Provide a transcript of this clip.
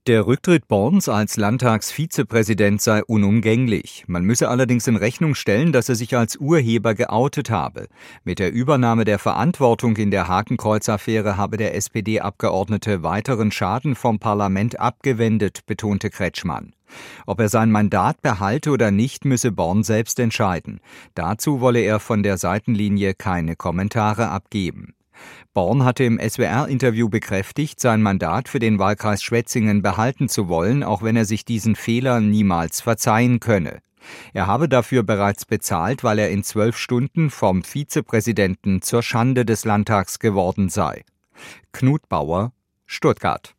Der Rücktritt Borns als Landtagsvizepräsident sei unumgänglich. Man müsse allerdings in Rechnung stellen, dass er sich als Urheber geoutet habe. Mit der Übernahme der Verantwortung in der Hakenkreuz-Affäre habe der SPD-Abgeordnete weiteren Schaden vom Parlament abgewendet, betonte Kretschmann. Ob er sein Mandat behalte oder nicht, müsse Born selbst entscheiden. Dazu wolle er von der Seitenlinie keine Kommentare abgeben. Born hatte im SWR-Interview bekräftigt, sein Mandat für den Wahlkreis Schwetzingen behalten zu wollen, auch wenn er sich diesen Fehler niemals verzeihen könne. Er habe dafür bereits bezahlt, weil er in 12 Stunden vom Vizepräsidenten zur Schande des Landtags geworden sei. Knut Bauer, Stuttgart.